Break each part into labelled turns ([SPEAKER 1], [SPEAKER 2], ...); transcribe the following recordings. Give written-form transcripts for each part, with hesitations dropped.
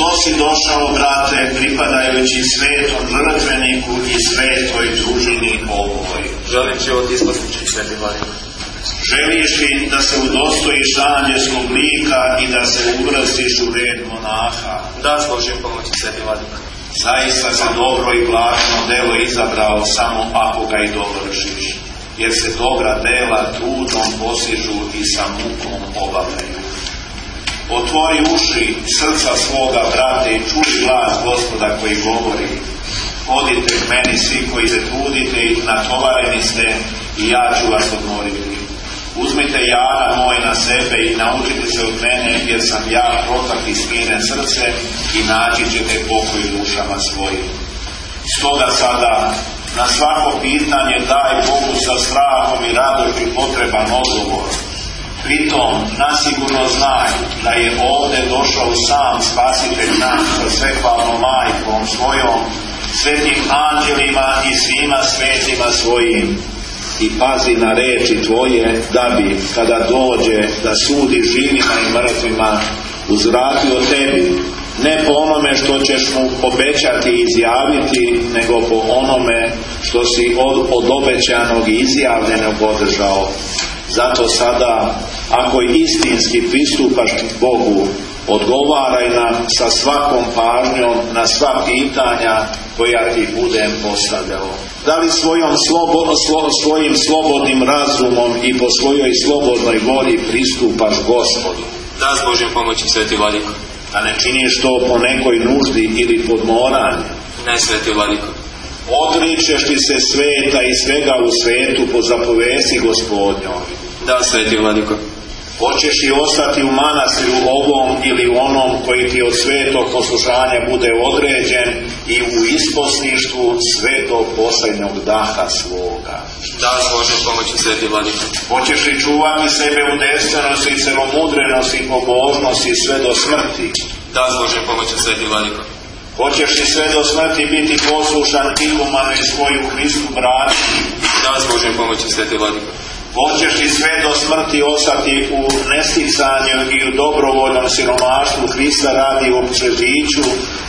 [SPEAKER 1] Što si došao, brate, pripadajući svetom žrtveniku i svetoj družini ovoj?
[SPEAKER 2] Želim život isposlušati, sveti vladiko.
[SPEAKER 1] Želiš li da se udostojiš anđelskog lika i da se uvrstiš u red monaha?
[SPEAKER 2] Da, s Božjom pomoći, sveti vladiko.
[SPEAKER 1] Zaista se dobro i blaženo delo izabrao samo ako ga i dovršiš, jer se dobra dela trudom postižu i sa mukom obavljaju. Otvori uši srca svoga, brate, i čuj glas Gospoda koji govori: odite k meni svi koji se trudite i natovareni ste, i ja ću vas odmoriti. Uzmite jara moj na sebe i naučite se od mene, jer sam ja krotak i smiren srcem, i naći ćete pokoj dušama svojim. Stoga sada na svako pitanje daj Bogu sa strahom i radošću potreban odgovor. Pritom nasigurno znaj da je ovdje došao sam Spasitelj naš sa svehvalnom majkom svojom, svetim anđelima i svima svetima svojim. I pazi na reči tvoje, da bi, kada dođe da sudi živima i mrtvima, uzvratio tebi, ne po onome što ćeš mu obećati i izjaviti, nego po onome što si od obećanog i izjavljenog održao. Zato sada, ako istinski pristupaš k Bogu, odgovaraj nam sa svakom pažnjom na sva pitanja koja ti budem postavljao. Da li svojim slobodnim razumom i po svojoj slobodnoj volji pristupaš Gospodu?
[SPEAKER 2] Da, s Božjom pomoći, sveti vladiko.
[SPEAKER 1] A ne činiš to po nekoj nuždi ili podmoranju?
[SPEAKER 2] Ne, sveti vladiko.
[SPEAKER 1] Odričeš li se sveta i svega u svetu po zapovesti Gospodnjoj?
[SPEAKER 2] Da, sveti vladiko.
[SPEAKER 1] Hoćeš li ostati u manastiru ovom ili onom koji ti od svetog poslušanja bude određen i u isposništvu svetog posljednjog daha svoga?
[SPEAKER 2] Da, s Božjom pomoći, sveti vladiko.
[SPEAKER 1] Hoćeš li čuvati sebe u devstvenosti i celomudrenosti i pobožnosti sve do smrti?
[SPEAKER 2] Da, s Božjom pomoći, sveti vladiko.
[SPEAKER 1] Hoćeš li sve do smrti biti poslušan ihumanu i svoju Hristu braći?
[SPEAKER 2] Da, s Božjom pomoći, sveti vladiko.
[SPEAKER 1] Hoćeš li sve do smrti ostati u nesticanju i u dobrovoljnom siromaštvu Hrista radi u općežiću,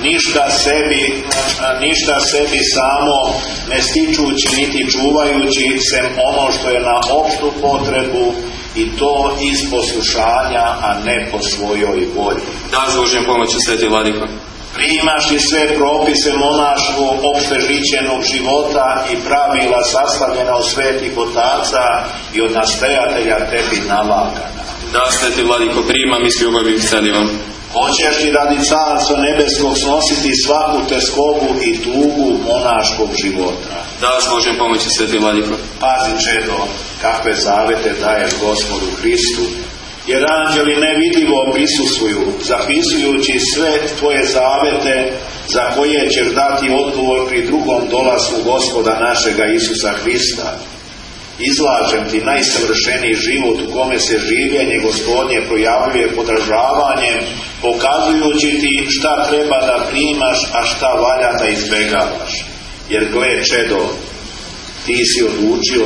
[SPEAKER 1] ništa sebi samo ne stičući niti čuvajući sem ono što je na opštu potrebu, i to iz poslušanja, a ne po svojoj volji?
[SPEAKER 2] Da, s Božjom pomoći, sveti vladiko.
[SPEAKER 1] Primaš li sve propise monaštvo opštežićenog života i pravila sastavljena od svetih otaca i od nastojatelja tebi nalagana?
[SPEAKER 2] Da, sveti vladiko, primam i s ljubavi vselivam.
[SPEAKER 1] Hoćeš li radi carstva nebeskog snositi svaku teskobu i tugu monaškog života?
[SPEAKER 2] Da, s Božjom pomoći, sveti vladiko.
[SPEAKER 1] Pazi, čedo, kakve zavete daješ Gospodu Hristu, jer anđeli nevidljivo prisustvuju, zapisujući sve tvoje zavete za koje ćeš dati odgovor pri drugom dolasku Gospoda našega Isusa Hrista. Izlažem ti najsavršeniji život u kome se življenje Gospodnje projavljuje podražavanjem, pokazujući ti šta treba da primaš, a šta valja da izbjegavaš. Jer gle, čedo, ti si odlučio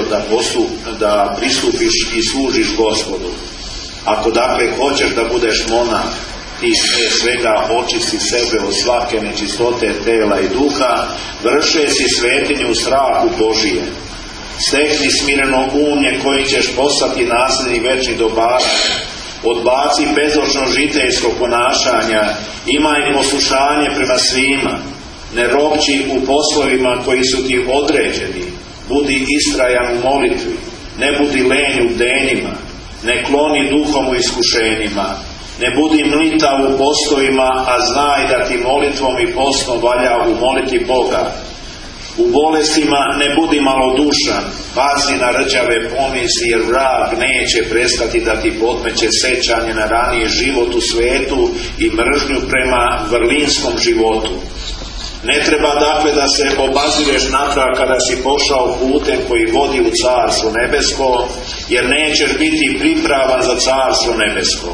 [SPEAKER 1] da pristupiš i služiš Gospodu. Ako dakle hoćeš da budeš monah, ti prije svega očisti sebe od svake nečistote tela i duha, vrše si svetinju u strahu Božije. Stekni smireno umlje kojim ćeš postati nasljednik večnih dobara. Odbaci bezočno žiteljsko ponašanja, imaj poslušanje prema svima. Ne ropći u poslovima koji su ti određeni. Budi istrajan u molitvi, ne budi lenj u bdenjima. Ne kloni duhom u iskušenjima, ne budi mlitav u postovima, a znaj da ti molitvom i postom valja umoliti Boga. U bolestima ne budi malodušan, pazi na rđave pomisli, jer vrag neće prestati da ti podmeće sećanje na raniji život u svetu i mržnju prema vrlinskom životu. Ne treba dakle da se obazireš natrag kada si pošao putem koji vodi u Carstvo nebesko, jer nećeš biti pripravan za Carstvo nebesko.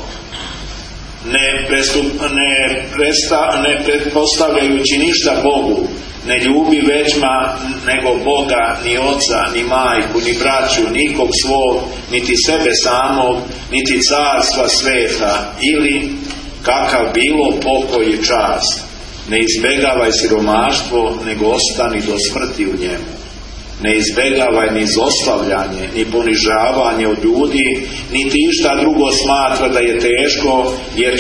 [SPEAKER 1] Ne pretpostavljajući ništa Bogu, ne ljubi većma nego Boga, ni oca, ni majku, ni braću, nikog svog, niti sebe samog, niti carstva sveta, ili kakav bilo pokoj i čast. Ne izbjegavaj siromaštvo, nego ostani do smrti u njemu. Ne izbjegavaj ni zlostavljanje, ni ponižavanje od ljudi, niti išta drugo smatra da je teško,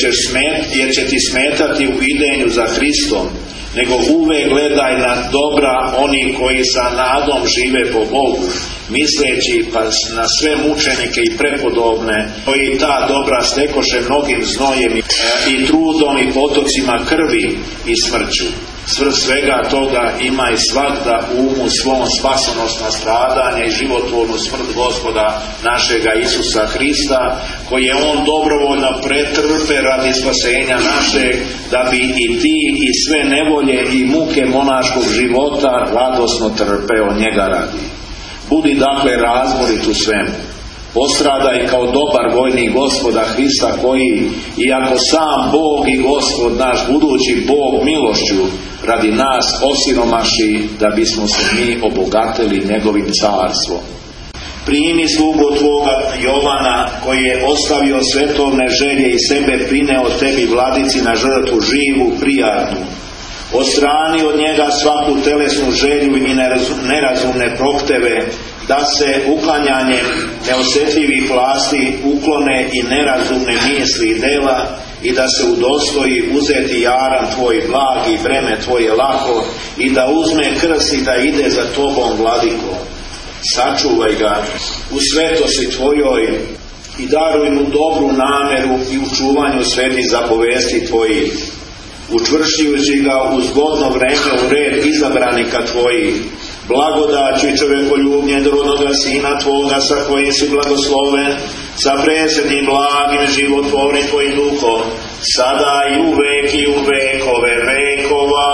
[SPEAKER 1] jer će ti smetati u idenju za Hristom, nego uvek gledaj na dobra oni koji sa nadom žive po Bogu, misleći pa na sve mučenike i prepodobne, koji ta dobra stekoše mnogim znojem i trudom i potocima krvi i smrću. Svrh svega toga ima i svakda u umu svom spasonosna stradanja i životvornu smrt Gospoda našega Isusa Hrista, koji je on dobrovoljno pretrpe radi spasenja našeg, da bi i ti i sve nevolje i muke monaškog života radosno trpeo njega radi. Budi dakle razborit u svemu. Postradaj kao dobar vojnik Gospoda Hrista, koji, iako sam Bog i Gospod naš, budući Bog milošću, radi nas osiromaši, da bismo se mi obogatili njegovim carstvom. Primi slugu tvoga Jovana, koji je ostavio svetovne želje i sebe prineo tebi, vladici, na žrtvu živu, prijatnu. Odstrani od njega svaku telesnu želju i nerazumne prohteve, da se uklanjanjem neosjetljivih vlasti uklone i nerazumne misli i dela, i da se udostoji uzeti jaran tvoj blag i breme tvoje lako, i da uzme krst i da ide za tobom, vladiko. Sačuvaj ga u svetosti tvojoj i daruj mu dobru nameru i u čuvanju svetih zapovesti tvojih, učvršćujući ga u zgodno vreme u red izabranika tvojih, blagodaću i čovjekoljubnje rodnoga Sina tvoga, sa kojim si blagosloven, sa presrednim blagim životvornim tvojim duhom, sada i uvek i u vekove vekova.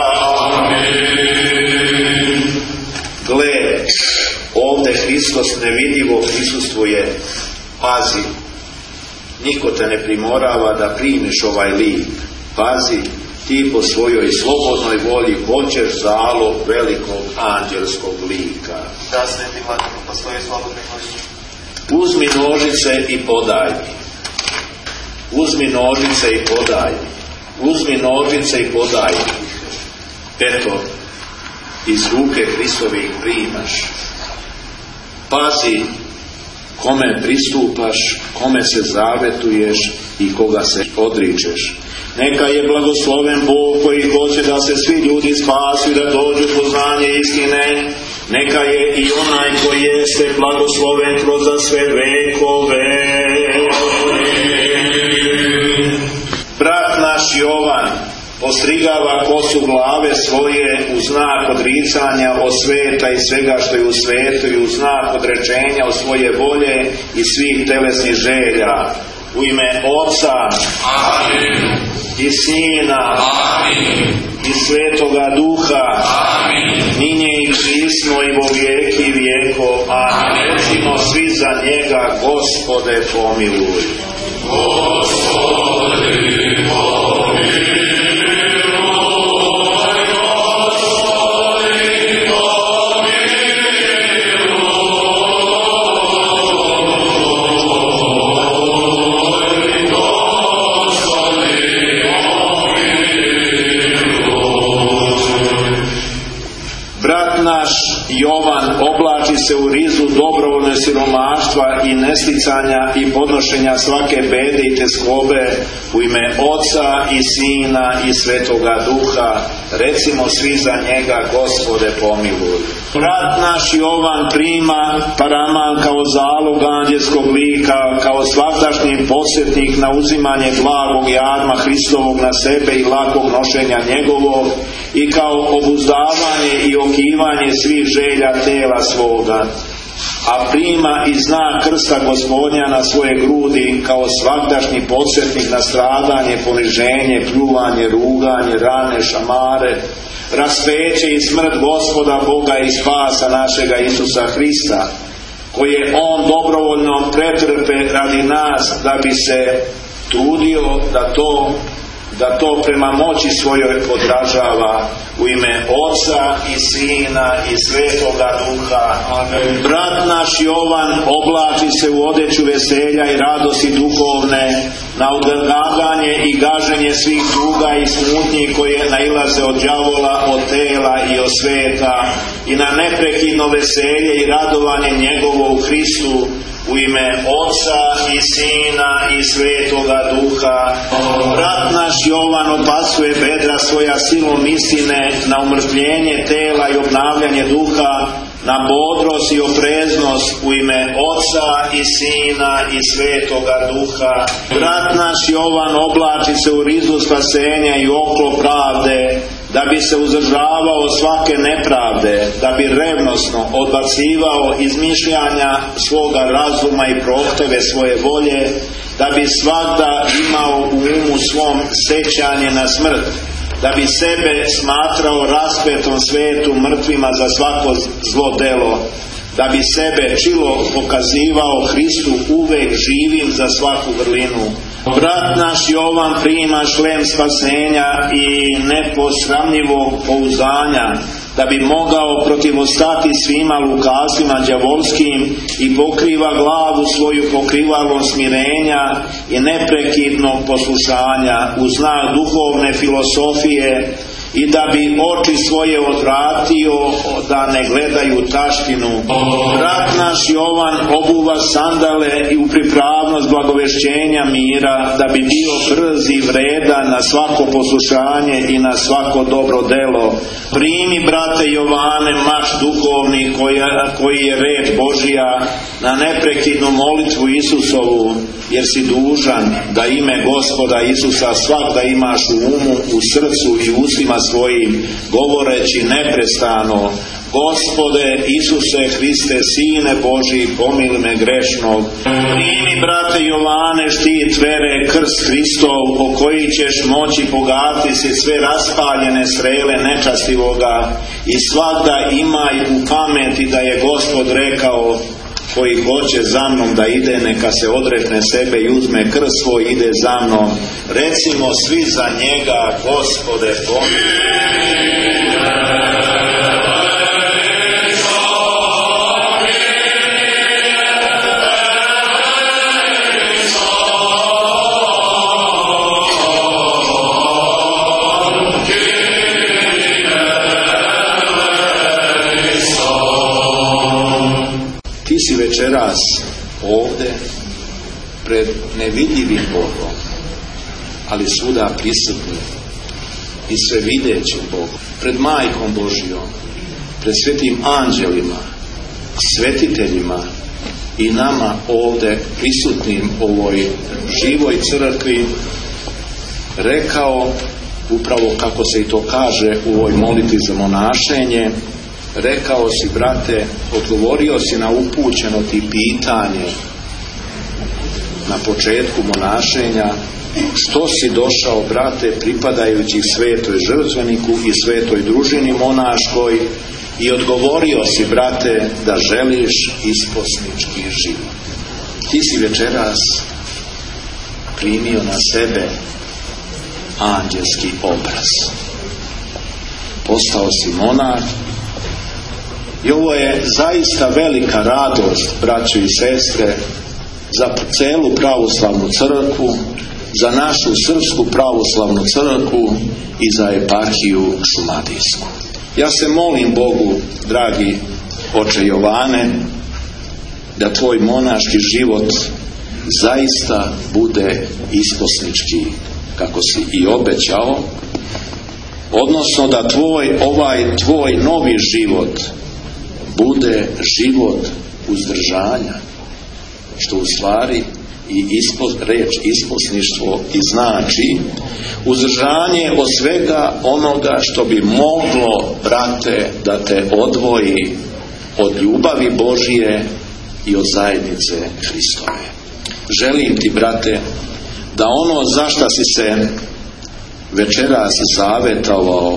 [SPEAKER 1] Amin. Gle, ovdje Hristos nevidljivo prisustvuje. Pazi, niko te ne primorava da primiš ovaj lik. Pazi, ti po svojoj slobodnoj volji hoćeš zalog velikog anđelskog lika.
[SPEAKER 2] Da se ti vladimo po svojoj slobodnoj volji.
[SPEAKER 1] Uzmi nožice i podaj mi. Uzmi nožice i podaj mi. Uzmi nožice i podaj mi. Eto, iz ruke Hristovih primaš. Pazi kome pristupaš, kome se zavetuješ i koga se odričeš. Neka je blagosloven Bog koji hoće da se svi ljudi spasu i da dođu poznanje istine. Neka je i onaj koji jeste blagosloven kroz sve vekove. Brat naš Jovan postrigava kosu glave svoje u znak odricanja od sveta i svega što je u svetu i u znak odrečenja od svoje volje i svih telesnih želja. U ime Oca, amin, i Sina, amin, i Svetoga Duha, amin, ninje i prisno i vo vijeki vijekov, amin. Recimo svi za njega, Gospode pomiluj. Gospode pomiluj. Jovan oblači se u rizu dobrovoljnog siromaštva i nesticanja i podnošenja svake bede i teskobe u ime Oca i Sina i Svetoga Duha. Recimo svi za njega, Gospode pomiluj. Brat naš Jovan prima paraman kao zalog anđelskog lika, kao svagdašnji podsjetnik na uzimanje blagog jarma Hristovog na sebe i lakog nošenja njegovog, i kao obuzdavanje i okivanje svih želja tela svoga. A prima i znak krsta Gospodnja na svoje grudi, kao svagdašnji podsjetnik na stradanje, poniženje, pljuvanje, ruganje, rane, šamare, raspeće i smrt Gospoda Boga i spasa našega Isusa Hrista, koje on dobrovoljno pretrpe radi nas, da bi se trudio da to da to prema moći svojoj odražava u ime Oca i Sina i Svetoga Duha. Amen. Brat naš Jovan oblači se u odeću veselja i radosti duhovne, na odgaganje i gaženje svih tuga i smutnji koje nailaze od đavola, od tela i od sveta, i na neprekidno veselje i radovanje njegovo u Hristu, u ime Oca i Sina i Svetoga Duha. Brat naš Jovan odbacuje bedra svoja silom istine na umrtvljenje tela i obnavljanje duha, na bodrost i opreznost u ime Oca i Sina i Svetoga Duha. Brat naš Jovan oblači se u rizu spasenja i oklop pravde, da bi se uzdržavao svake nepravde, da bi revnosno odbacivao izmišljanja svoga razuma i prohteve svoje volje, da bi svagda imao u umu svom sećanje na smrt, da bi sebe smatrao raspetom svetu, mrtvima za svako zlo delo, da bi sebe čilo pokazivao Hristu uvek živim za svaku vrlinu. Brat naš Jovan prima šlem spasenja i neposramljivog pouzdanja, da bi mogao protivostati svima lukavstvima đavolskim i pokriva glavu svoju pokrivalom smirenja i neprekidnog poslušanja u znak duhovne filosofije, i da bi oči svoje odvratio da ne gledaju taštinu. Brat naš Jovan obuva sandale i u pripravnost blagovešćenja mira, da bi bio brz i vredan na svako poslušanje i na svako dobro delo. Primi, brate Jovane, mač duhovni koji je reč Božija, na neprekidnu molitvu Isusovu, jer si dužan da ime Gospoda Isusa svakda imaš u umu, u srcu i ustima svojim, govoreći neprestano: Gospode Isuse Hriste, Sine Božji, pomiluj me grešnog. Primi, brate Jovane, štit vere, krst Hristov, po koji ćeš moći pogatiti se sve raspaljene strele nečastivoga, i svakda imaj u pameti da je Gospod rekao: koji hoće za mnom da ide, neka se odrekne sebe i uzme krst svoj, ide za mnom. Recimo svi za njega: Gospode, pomiluj. Ti si večeras ovde pred nevidljivim Bogom, ali svuda prisutnim i svevidećim Bogom, pred Majkom Božijom, pred svetim anđelima, svetiteljima i nama ovde prisutnim u ovoj živoj crkvi, rekao, upravo kako se i to kaže u ovoj molitvi za monašenje, rekao si, brate, odgovorio si na upućeno ti pitanje na početku monašenja: što si došao, brate, pripadajući svetoj žrtveniku i svetoj družini monaškoj, i odgovorio si, brate, da želiš isposnički život. Ti si večeras primio na sebe anđelski obraz. Postao si monah. I ovo je zaista velika radost, braćo i sestre, za celu pravoslavnu crkvu, za našu srpsku pravoslavnu crkvu i za eparhiju šumadijsku. Ja se molim Bogu, dragi oče Jovane, da tvoj monaški život zaista bude isposnički, kako si i obećao, odnosno da tvoj novi život bude život uzdržanja, što u stvari i reč isposništvo i znači uzdržanje od svega onoga što bi moglo, brate, da te odvoji od ljubavi Božije i od zajednice Hristove. Želim ti, brate, da ono za šta si se večeras zavetovao,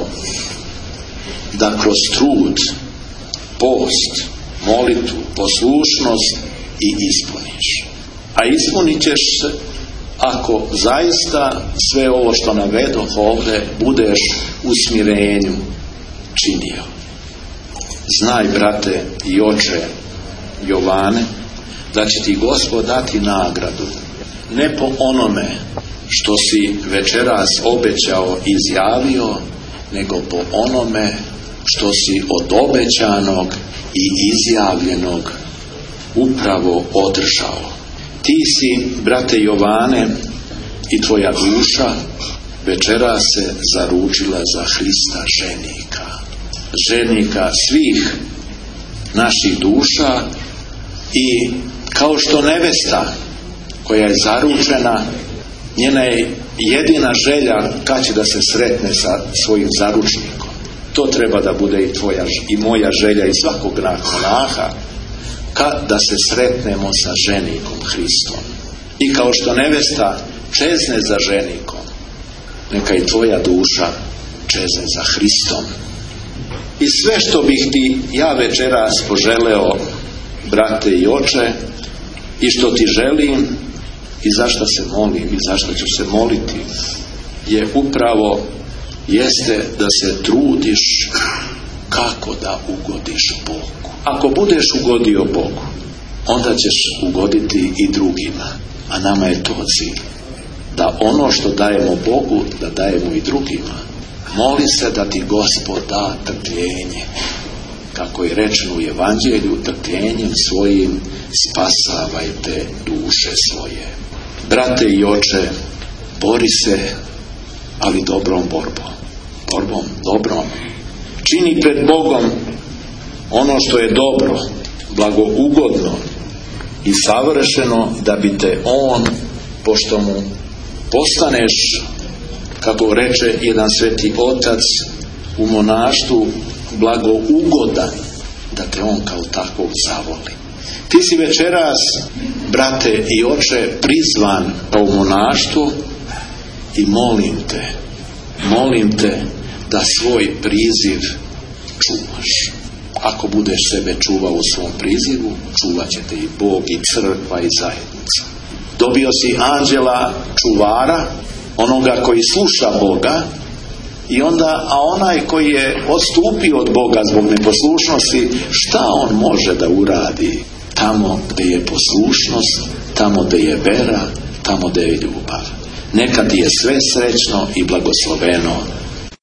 [SPEAKER 1] da kroz trud, post, molitvu, poslušnost i ispuniš. A ispunit ćeš se ako zaista sve ovo što navedoh ovdje budeš u smirenju činio. Znaj, brate i oče Jovane, da će ti Gospod dati nagradu, ne po onome što si večeras obećao i izjavio, nego po onome što si od obećanog i izjavljenog upravo održao. Ti si, brate Jovane, i tvoja duša večeras se zaručila za Hrista ženika svih naših duša, i kao što nevesta koja je zaručena, njena je jedina želja kad će da se sretne sa svojim zaručnikom. To treba da bude i tvoja i moja želja i svakog monaha, kad da se sretnemo sa ženikom Hristom. I kao što nevesta čezne za ženikom, neka i tvoja duša čezne za Hristom. I sve što bih ti ja večeras poželeo, brate i oče, i što ti želim i zašto se molim i zašto ću se moliti, je upravo jeste da se trudiš kako da ugodiš Bogu. Ako budeš ugodio Bogu, onda ćeš ugoditi i drugima. A nama je to cilj, da ono što dajemo Bogu, da dajemo i drugima. Moli se da ti Gospod da trpljenje, kako je rečeno u Evanđelju, trpljenjem svojim spasavajte duše svoje. Brate i oče, bori se, ali dobrom borbom, dobrom. Čini pred Bogom ono što je dobro, blagougodno i savršeno, da bi te On, pošto mu postaneš, kako reče jedan sveti otac, u monaštvu blagougodan, da te On kao takvog zavoli. Ti si večeras, brate i oče, prizvan u monaštvu i molim te da svoj priziv čuvaš. Ako budeš sebe čuvao u svom prizivu, čuvat će te i Bog i crkva i zajednica. Dobio si anđela čuvara, onoga koji sluša Boga, i onda, a onaj koji je odstupio od Boga zbog neposlušnosti, šta on može da uradi? Tamo gdje je poslušnost, tamo gdje je vera, tamo gdje je ljubav. Neka ti je sve srećno i blagosloveno.